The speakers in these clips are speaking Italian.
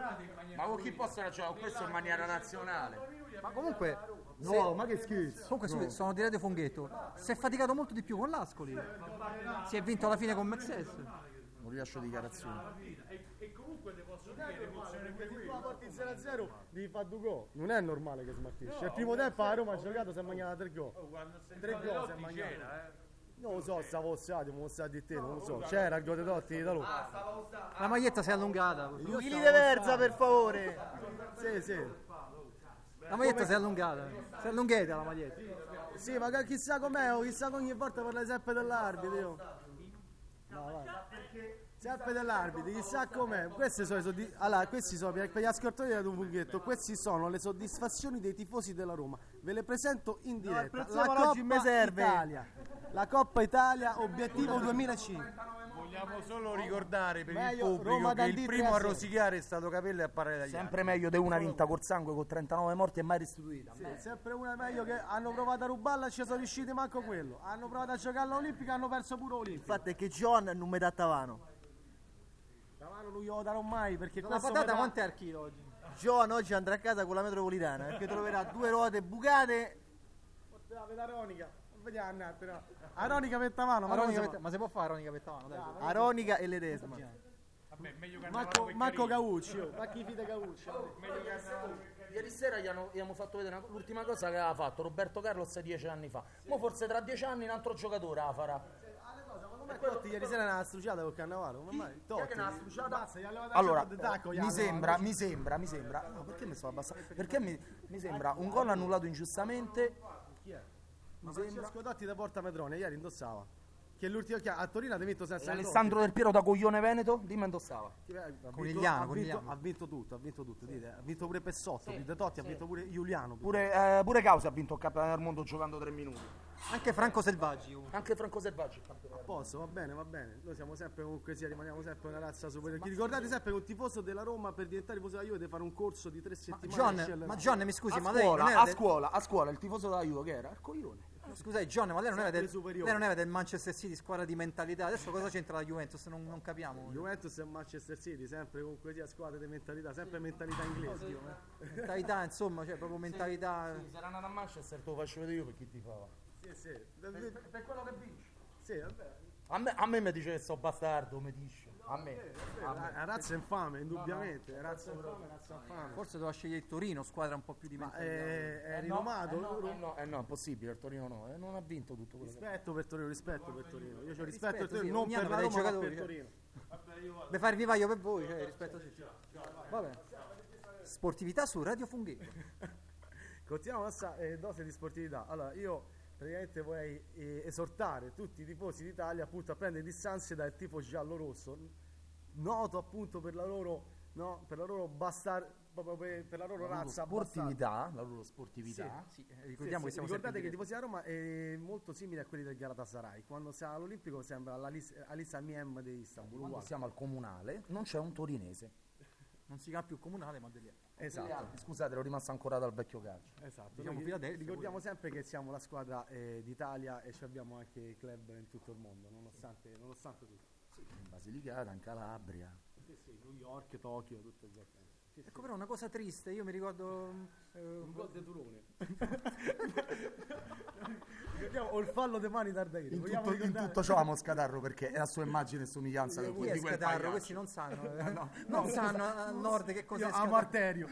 Ma con chi possono giocare? Questo in maniera nazionale. Ma comunque, No, ma che schizzo. comunque sono di Radio Funghetto. Si è faticato molto di più con l'Ascoli. Si è vinto alla fine con Mercedes. Non rilascio dichiarazioni. E comunque ti posso dire che l'emozione Perché se qui. tu la porti 0-0 devi fare 2 gol. Non è normale che smartisce. Il primo tempo a Roma ha giocato, si è mangiato 3 gol. Quando 3 gol si è mangiato. c'era, Non lo so, stavo ossato, non lo sa di te, non lo so. C'era il gol di Totti da lui. La maglietta si è allungata. Chili di Verza, per favore. Sì, sì. La maglietta si è allungata. Si è allunghata la maglietta. Sì, ma chissà com'è, chissà che ogni volta parla sempre dell'arbitro. Io. No, vai. Sempre dell'arbitro, chissà com'è. Questi sono allora, questi sono per gli ascoltatori di un Funghetto, questi sono le soddisfazioni dei tifosi della Roma. Ve le presento in diretta. La Coppa Italia. La Coppa Italia, obiettivo 2005. vogliamo solo ricordare per Meglio il pubblico Roma che il Dundee primo a 3-0. rosicare è stato Capello e a parlare dagli Sempre meglio di una vinta col sangue con 39 morti e mai restituita. Sì, sempre una meglio che hanno provato a rubarla, ci sono riusciti manco quello. Hanno provato a giocare all'Olimpica, hanno perso pure l'Olimpica. Il fatto è che John non mi dà Tavano. Tavano non glielo darò mai perché La questo patata mi dà- quant'è al chilo oggi? John oggi andrà a casa con la metropolitana perché troverà 2 ruote bucate. Aronica, vediamo un attimo. Aronica per Tavano, ma non si può- Ma si può fare Aronica Pettavano? Dai. Aronica e Ledesma. Vabbè, meglio Marco Caucci, ma chi fide Caucci? Ieri sera gli abbiamo fatto vedere l'ultima cosa che aveva fatto Roberto Carlos 10 anni fa. Mo forse tra 10 anni un altro giocatore la farà. Ma Totti ieri sera era struciata col Cannavaro, come mai? Chi è che ne ha struciata? Basta, gli aveva dato Allora, il tacco, gli mi aveva- sembra, no, perché mi sto abbassando? Perché mi sembra un gol annullato ingiustamente. Ma Francesco Totti da Porta Medrone ieri indossava. Che l'ultimo a Torino ha vinto senza Alessandro Del Piero da coglione Veneto, dimmi indossava. Conigliano. ha vinto tutto, dite. Ha vinto pure Pessotto, di Totti, ha vinto pure Giuliano. Pure Causi ha vinto il campionato del mondo giocando 3 minuti. Anche Franco Selvaggi. Anche Franco Selvaggi. A posto, va bene. Noi siamo sempre comunque rimaniamo sempre una razza superiore. Ricordate sempre che un tifoso della Roma per diventare tifoso della Juve deve fare un corso di 3 settimane. John, mi scusi, A ma lei non scuola, era a scuola il tifoso della Juve che era? Il coglione. Scusate, John, ma lei non, era Sempre del, superiore. lei non era del Manchester City, squadra di mentalità. Adesso cosa c'entra la Juventus? Non capiamo. Juventus e Manchester City, sempre comunque sia squadre di mentalità, sempre mentalità inglese. Mentalità, insomma, cioè proprio mentalità. Se era andato a Manchester te lo faccio vedere io per chi ti fa. Sì. Per quello che vince. Sì, vabbè. A me mi dice che so bastardo, mi dice. A me. La razza è infame, indubbiamente. Razza infame. Forse doveva scegliere il Torino, squadra un po' più di Ma mentalità. è rinomato. No, è impossibile, il Torino no, non ha vinto tutto quello che Rispetto per Torino. Io ho rispetto per Rispetto, Torino, sì, non ogni per anno la dei Roma, ma giocatori, per Torino. Beh, fare il vivaio per voi, rispetto a tutti. Va bene. Sportività su Radio Funghetto. Continuiamo la nostra dose di sportività. Allora, io praticamente vorrei esortare tutti i tifosi d'Italia appunto a prendere distanze dal tifo giallo-rosso, noto appunto per la loro, no, per la loro proprio per la loro razza sportività, la loro sportività. Sì, ricordiamo che siamo ricordate che i sempre tifosi a Roma è molto simile a quelli del Galatasaray. Quando siamo all'Olimpico sembra Alisa Miem di Istanbul. Quando Uguale. siamo al comunale non c'è un torinese. non si chiama più comunale, ma degli Esatto. Scusate, ero rimasto ancorato al vecchio calcio. Esatto. Diciamo Noi Philadelphia, ricordiamo sempre che siamo la squadra d'Italia e ci abbiamo anche club in tutto il mondo, nonostante tutto. In Basilicata, in Calabria. Sì, New York, Tokyo, tutto il giorno. Ecco, però una cosa triste, io mi ricordo Un gol di Turone. Ricordiamo il fallo de mani d'Ardairi. In tutto ciò amo Scatarro perché è la sua immagine e somiglianza di chi è quel Scatarro, pagliaccio. questi non sanno, non sanno al nord che cos'è Io Scatarro. amo Arterio.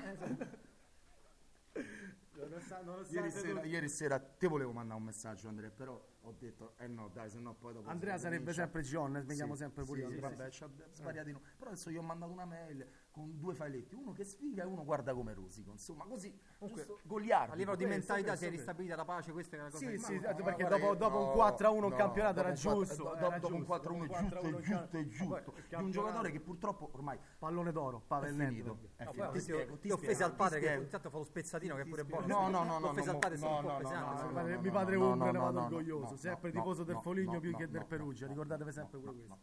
Ieri sera te volevo mandare un messaggio, Andrea, però ho detto no, dai, se no poi dopo Andrea sarebbe sempre John, vediamo sempre pure io. Vabbè, svariati no. Però adesso io ho mandato una mail con 2 failetti, uno che sfiga e uno guarda come rosico, insomma, così giusto, goliardico. A livello di Questo, mentalità questo, si è ristabilita la pace, questa è la cosa. Sì, guarda, perché guarda dopo un 4-1 il campionato era giusto. Dopo un 4-1 è giusto. Di un giocatore che purtroppo ormai Pallone d'oro, è Pavel finito. Nedved. È finito. Ti spiego, Ti offesi al padre che spiego. intanto fa lo spezzatino che è pure buono. No, Offesi al padre sono un po' pesanti. Mio padre Umbra ne vado no, orgoglioso, no, sempre no, tifoso del no, Foligno no, più no, che del no, Perugia, no, ricordatevi sempre pure questo.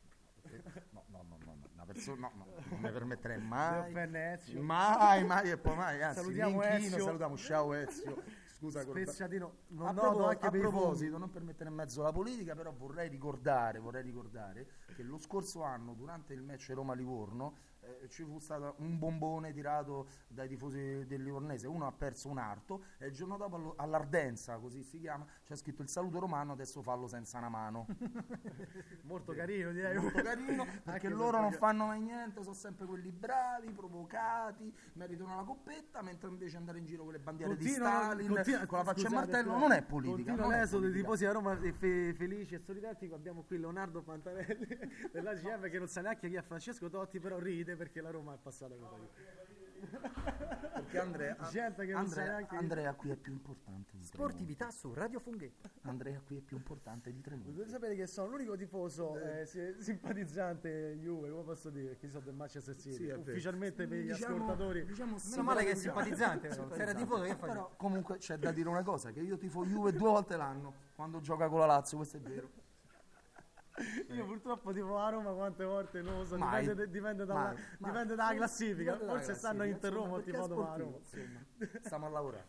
Una persona, non mi permetterei mai, offende Ezio. mai e poi mai, anzi, Salutiamo mi inchino, Ezio. salutiamo, ciao Ezio, scusa, Spezzatino, a proposito, non per mettere in mezzo la politica, però vorrei ricordare che lo scorso anno, durante il match Roma-Livorno, ci fu stato un bombone tirato dai tifosi del Livornese, uno ha perso un arto e il giorno dopo all'Ardenza, così si chiama, c'è scritto il saluto romano, adesso fallo senza una mano. Molto carino, direi. Molto carino, perché Anche loro non perché- fanno mai niente, sono sempre quelli bravi, provocati, meritano la coppetta, mentre invece andare in giro con le bandiere di Stalin, con la faccia e scusate, martello, non è politica. Continua non è l'esodo dei politica. tifosi a Roma felici e sorridenti. Abbiamo qui Leonardo Pantarelli dell'AGM che non sa neanche chi è Francesco Totti, però ride perché la Roma è passata con Perché Gente che non sa neanche- Andrea qui è più importante di Tremonti. Sportività su Radio Funghetta. Andrea qui è più importante di Tremonti. Dovete sapere che sono l'unico tifoso simpatizzante Juve, come posso dire, che sono del Manchester City. Sì, è vero. Ufficialmente per gli Diciamo- ascoltatori. diciamo Meno male che è simpatizzante. simpatizzante, però. Se era tifoso che fa? Però comunque c'è da dire una cosa, che io tifo Juve 2 volte l'anno, quando gioca con la Lazio, questo è vero. Io purtroppo tipo a Roma quante volte non lo so, Mai. dipende Mai. dalla classifica. Dipende dalla Forse stanno a classifica, Inter Roma, insomma, ti perché è vado a sportivo, Roma. insomma. Stiamo a lavorare.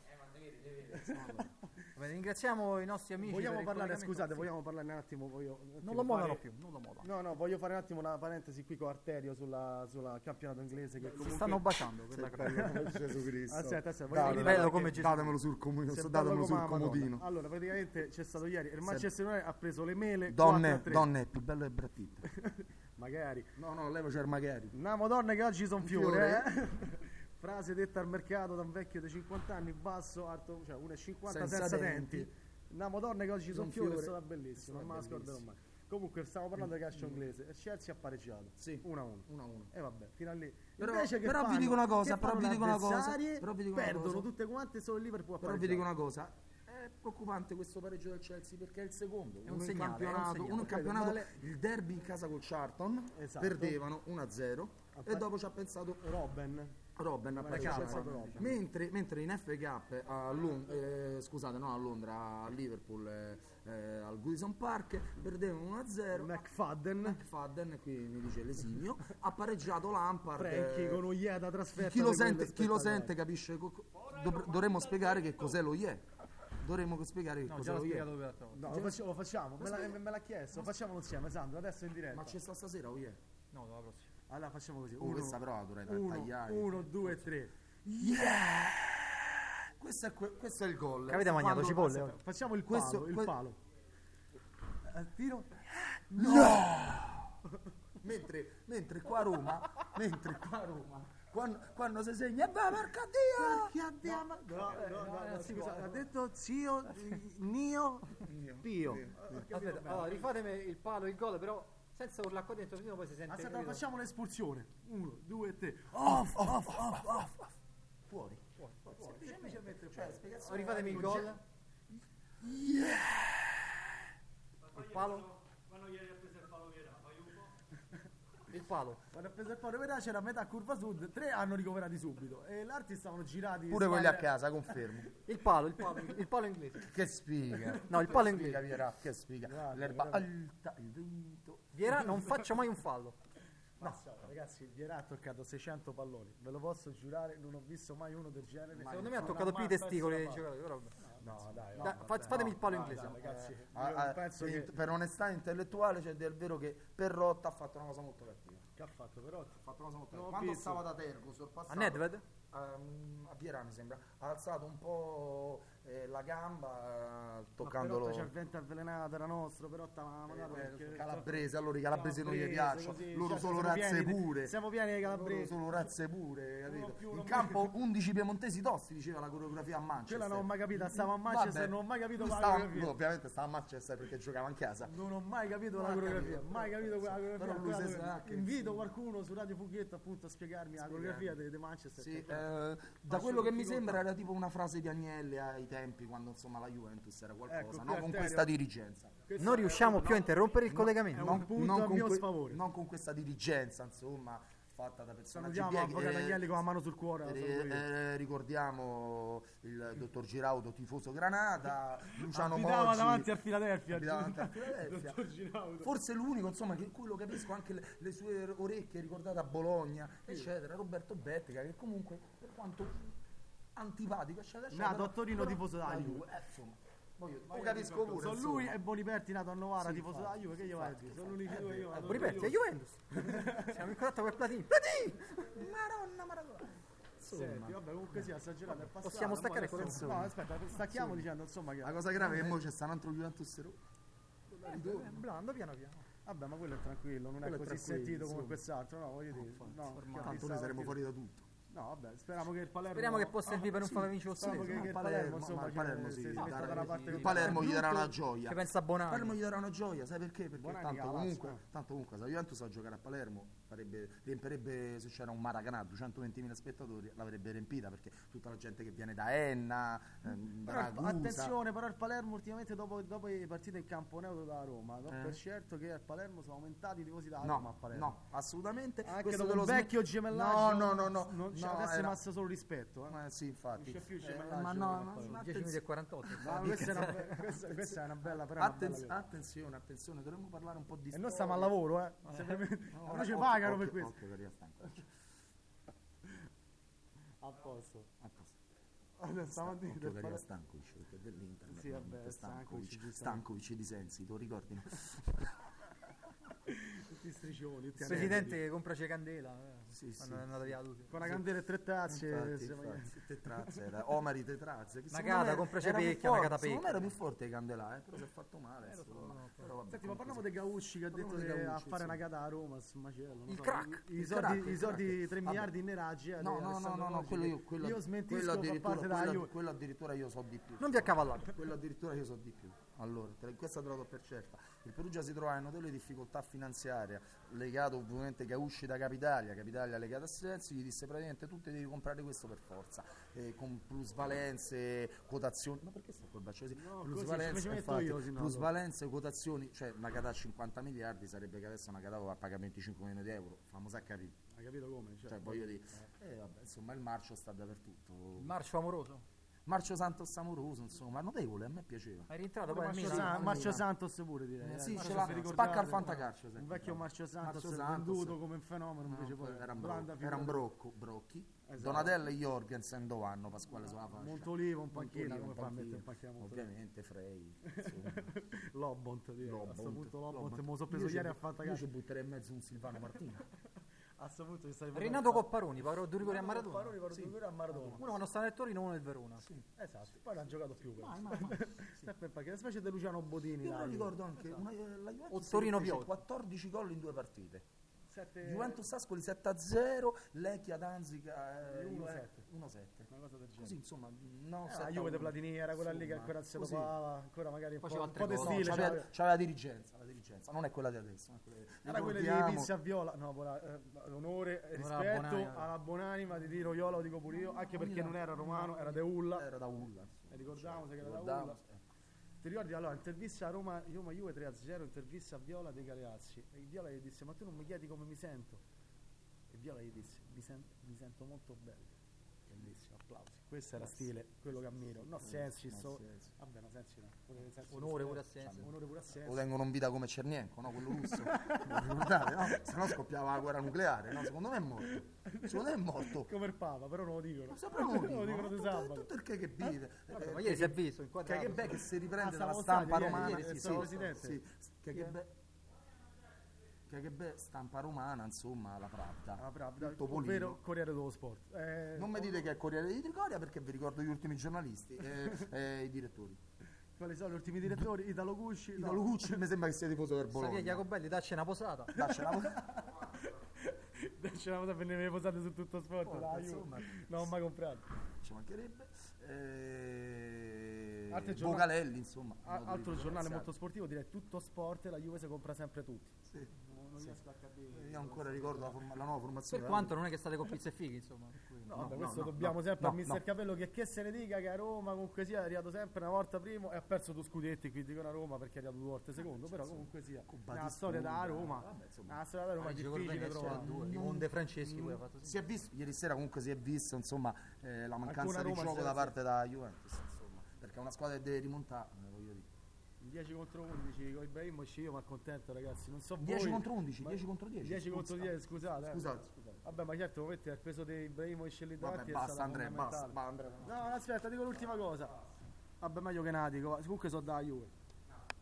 Va bene, ringraziamo i nostri amici. Vogliamo per il parlare, collegamento. scusate, Sì. vogliamo parlare un attimo. Non lo mollano più, non lo mollano. No, voglio fare un attimo una parentesi qui con Arterio sulla campionato inglese che Si comunque stanno baciando per la cronaca. Gesù Cristo. Aspetta, Dai, bello come Gesù. Datemelo sul comodino, Se datemelo bello sul come la comodino. Madonna. Allora, praticamente c'è stato ieri il Manchester United ha preso le mele Donne, 4-3. donne, più bello è Brad Pitt. Magari. No, leva c'è il magari. Namo donne che oggi sono Un fiore, fiore. Frase detta al mercato da un vecchio di 50 anni, basso, alto, cioè 1,50 Senza senza denti. denti. Namo donne che oggi sono Son fiore, è fiore. stata bellissima, non me la scorderò mai. Comunque stiamo parlando di calcio inglese, il Chelsea ha pareggiato, Sì. 1-1. 1-1. E vabbè, fino a lì. Però- Invece che però vi fanno? dico una cosa, Che però fanno vi le dico una cosa, avversarie? però vi dico una Perdono cosa. tutte quante, solo il Liverpool ha Però vi pareggiato. dico una cosa, è preoccupante questo pareggio del Chelsea perché è il secondo. È un Uno in segnale, campionato, è un segnale. uno in campionato, Male. il derby in casa col Charlton, Esatto. perdevano 1-0 e dopo ci ha pensato Robben. Robben a Ma pareggiare. c'è stato Robben. Mentre in FA Cup a scusate, no a Londra, a Liverpool, al Goodison Park perdevano 1-0. McFadden. McFadden, qui mi dice l'esimio, ha pareggiato Lampard. Franchi con Oieda trasferta. Chi lo di quelle sente, spettacolari. capisce. Dovremmo spiegare che cos'è lo IE. Dovremmo spiegare che No, cos'è già l'ho lo IE. spiegato per l'altra volta. No, lo facciamo. Me l'ha chiesto. Facciamolo insieme, Sandro. Adesso in diretta. Ma c'è sta stasera o IE? No, la prossima. Allora facciamo così. Questa però la dovrei tagliare. 1, 2, 3. Yeah! Questo è il gol. Che avete mangiato Quando- cipolle? aspetta, Facciamo il Questo- palo. Il que- palo. Tiro. Mentre qua a Roma, quando si segna, beh, porca Dio! Che andiamo? No, scusa, ha detto zio, Nio, Pio. Aspetta, allora rifatemi il palo, il gol, però senza urlare qua dentro, sennò poi si sente. Aspetta, capito? facciamo l'espulsione. 1, 2, 3. Off. Fuori. Semplicemente Rifatemi il gol. Il palo. Il palo. Quando ha preso il palo, vedrà c'era metà curva sud, 3 hanno ricoverati subito e gli altri stavano girati. Pure quelli a casa, confermo. Il palo inglese. Che sfiga. No, il palo Che sfiga, inglese. Vierà, che sfiga. Guarda, L'erba guarda. alta, il vento. Viera, non faccio mai un fallo. Ragazzi, Vierà ha toccato 600 palloni, ve lo posso giurare, non ho visto mai uno del genere. Secondo me ha Non toccato più i mai perso testicoli una dei palla. giocatori. Però vabbè. No, dai, Dai, fatemi il palo inglese. ragazzi, io penso che Per onestà intellettuale c'è del vero che Perrotta ha fatto una cosa molto cattiva. che ha fatto però Ha fatto una cosa molto Non ho cattiva. Quando visto. stava da Tergo sorpassato A Nedved? a Vierà mi sembra, ha alzato un po' la gamba Perotta toccandolo. c'è il vento avvelenato, era nostro, però stava Calabrese, allora i calabresi non gli Calabrese, piacciono, così, loro cioè, sono siamo razze pieni di- pure. siamo pieni di Loro calabresi. sono razze pure, capito? più, In non campo 11 piemontesi tosti, diceva la coreografia a Manchester. Quella non ho mai capito, stavo a Manchester, Vabbè, non ho mai capito lui la stava- coreografia. ovviamente stava a Manchester perché giocava in casa. Non ho mai capito Non la ha coreografia, capito, mai capito quella però coreografia. lui quella si sa coreografia. che- Invito qualcuno su Radio Fughetto appunto a spiegarmi la coreografia di Manchester. Sì, perché- da quello che mi sembra era tipo una frase di Agnelli ai tempi quando insomma la Juventus era qualcosa, Ecco, no? qui Con Arterio- questa dirigenza. Questo Non è- riusciamo più a interrompere il è collegamento. un punto a con mio sfavore. non con questa dirigenza, insomma, fatta da personaggi Salutiamo bieghi. Avvocato Agnelli con la mano sul cuore. la saluto io. Ricordiamo il dottor Giraudo, tifoso Granata, Luciano Abitava Moggi, davanti al Philadelphia. abitava davanti al Philadelphia. Dottor Giraudo. Forse l'unico, insomma, che cui lo capisco anche le sue orecchie ricordate a Bologna, eccetera. Roberto Bettica, che comunque, per quanto antipatico, eccetera, eccetera, Nato a Torino, però tifoso della la Juve. insomma. Lo capisco pure. Sono insomma. lui e Boniperti nato a Novara, Sì, tifoso della Juve, che gli vai a dire? Sono l'unici due io. Boniperti, a Juventus. Siamo in contatto con Platini. Platini! Maronna, Maradona. Senti, vabbè, comunque sia, sta giornata è passata. Possiamo staccare con adesso- No, aspetta, stacchiamo dicendo, insomma, che... La cosa grave è che mo c'è sta un altro Juventus Roma. Blando, piano piano. Vabbè, ma quello è tranquillo, non Quello è è così tranquillo, sentito come insomma. quest'altro, no, voglio dire. No, Tanto noi saremo fuori da tutto. No, vabbè, speriamo che il Palermo... Speriamo che possa servire per un far vincere lo Speriamo scudetto. che il Palermo, Palermo, insomma, ma il Palermo sì, si dai, metta dalla parte il del Palermo gli darà una gioia. Che pensa a Bonanni. Palermo gli darà una gioia, sai perché? Perché Bonanni tanto che la comunque, Lazio, tanto comunque se la Juventus a giocare a Palermo riempirebbe, se c'era un Maracanã 220.000 spettatori, l'avrebbe riempita perché tutta la gente che viene da Enna, da Però, Ragusa. attenzione, però il Palermo ultimamente dopo le partite in campo neutro da Roma, do per certo che al Palermo sono aumentati i tifosi da Roma a No, Palermo. no, assolutamente. Anche Questo dopo te il lo vecchio gemellaggio. No. Adesso è rimasto solo rispetto. Sì, infatti. Non c'è più gemellaggio. Ma no, ma 10 minuti e 48. No, questa è una bella, però è una bella cosa. attenzione, dovremmo parlare un po' di E noi storia. stiamo al lavoro, noi ci pagano per questo. Occhio che arriva stanco. A posto. A posto. Stamattina Occhio che arriva Stankovic, perché è dell'Inter. Sì, vabbè, Stankovic, Stankovic di Sensi, tu ricordi? tutti striscioni, tutti Presidente che compra candela. Sì, sì. Hanno andato via tutti. con la candela e tre tazze. Infatti, tetrazze, Omari tetrazze. che secondo Nagata, me compraci era più pecchia, forte, Nagata secondo me pecchia. era più forte di Candelà, però si è fatto male. insomma. Però vabbè, Senti, ma comunque parliamo sì. dei Gausci che ha detto Parliamo dei che a Gausci, fare sì. una gata a Roma, su Macello. non Il so, crack, I il soldi, crack. i soldi 3 Vabbè. miliardi in neraggi. No, quello io smentisco quello fa parte della Juve. quello addirittura io so di più. Non vi accavallate. Quello addirittura io so di più. Allora, questa te la do per certa. Il Perugia si trova in notevoli difficoltà finanziarie, legato ovviamente Gausci da Capitalia legata a Sensi, gli disse praticamente tu ti devi comprare questo per forza, con plusvalenze, quotazioni. Ma perché sta col bacio così? No, Plusvalenze, così, ci metto infatti, io, sennò plusvalenze, quotazioni, cioè una Catà a 50 miliardi sarebbe che adesso una Catà va a pagare 25 milioni di euro, famosa a capire. Hai capito come? Cioè, voglio dire, vabbè, insomma, il marcio sta dappertutto. Il marcio amoroso. Marcio Santos amoroso, insomma, notevole, a me piaceva. È rientrato poi al Marcio, Milan. Marcio Santos pure direi. Sì, Marcio ce l'ha, se vi spacca ricordate, al fantacalcio. Un vecchio Marcio Santos, Marcio Santos. venduto come un fenomeno, invece poi era un Blanda Brocchi, era un figura- Brocchi, Esatto. Donatello e Jorgensen Dovanno, Pasquale sulla faccia. Montolivo in panchina, Montolivo come in fa a panchina. mettere in panchina Montolivo? Ovviamente Frey, insomma. Lobont, direi. A questo punto Lobont, me lo so Io preso ci ieri a bu- fantacalcio. Io ci butterei in mezzo un Silvano Martina. A questo punto ci stai Renato Copparoni, parò due rigori a Maradona. Paroni, a Maradona. Uno quando sta nel Torino, uno nel Verona. Esatto, poi non ha giocato più. Ma- Sempre in panchina, una specie di Luciano Bodini. Io me lo dai. ricordo anche, la Juventus O Torino fece Pioli. 14 gol in 2 partite. Sette- Juventus Ascoli 7-0, Lechia Danzica 1-7. 1-7. Una cosa del genere. Così insomma, no, La Juve di Platini era quella lì che Insomma, ancora si così. dopava, ancora magari un po', Faceva un po' altre di cose. stile. c'aveva la dirigenza, non è quella di adesso. non è quella Era quella di ricordiamo- Pizzi a Viola, no, l'onore e Onore alla rispetto buonanima. alla buonanima di Tiro Iola, lo dico pure io, anche perché non era romano, era de Ulla. Era da Ulla. E ricordiamoci che era da Ricordiamo, Ulla. Ti ricordi allora, intervista a Roma Juve 3-0, intervista a Viola dei Galeazzi. E Viola gli disse: "Ma tu non mi chiedi come mi sento?" E Viola gli disse: mi sento molto bello." Bellissimo, applausi. Questo era stile, quello che ammiro. No, Sensi, vabbè, no, Sensi no. Pure Sensi Onore pure a rispetto. Sensi. Onore pure a Lo Sensi. tengono in vita come Cernienko, no? Quello russo. Lo ricordate, no? Se no scoppiava la guerra nucleare, no? Secondo me è morto. Secondo me è morto. Come il Papa, però non lo dicono. Lo sapremo lo dicono di sabato. tutto il KGB. Ma ieri si è visto inquadrato. KGB che si riprende Ah, dalla stavo stampa stati romana. ieri, stavo presidente. Sì, KGB stampa romana, insomma, la Pravda. Ah, Pravda, Tutto ovvero pulito. Corriere dello Sport. Non mi dite che è Corriere di Trigoria perché vi ricordo gli ultimi giornalisti e i direttori. Quali sono gli ultimi direttori? Italo Gucci. Italo Gucci mi sembra che sia tifoso del Savia Bologna. Jacobelli, dacci una posata. Daccela. C'eravamo da venire posate su tutto sport. Oh, dai, insomma. non ho mai comprato. Ci mancherebbe. Altri giornali- Bogalelli, insomma. Altro giornale molto sportivo, direi tutto sport, la Juve si compra sempre tutti. Sì. Non riesco a capire. Io ancora ricordo la nuova formazione. Per quanto non è che state con pizza e fighi, insomma. per cui- No, vabbè, no, questo no, dobbiamo no, sempre no, al mister no. Capello che se ne dica che a Roma comunque sia è arrivato sempre una volta primo e ha perso due scudetti, quindi con a Roma perché è arrivato due volte secondo, però comunque sia una storia da Roma. Vabbè, insomma. Una storia da Roma è difficile trovare. Di Monde Franceschi poi ha fatto Si è visto, ieri sera comunque si è visto insomma, la mancanza Alcuna di Roma gioco si da è- parte da Juventus, insomma, perché è una squadra che deve rimontare, voglio dire. 10 contro 11 con Ibrahimovic io mi accontento ragazzi, non so 10 voi, contro 11, ma- 10 contro 10. 10 contro 10, scusate. Scusate. Vabbè, ma certo, metti il peso di Ibrahimovic lì Vabbè, davanti è basta stata Andrea, fondamentale. basta, Andrea. No, aspetta, dico l'ultima cosa. Vabbè, meglio che Natico, comunque so da Juve.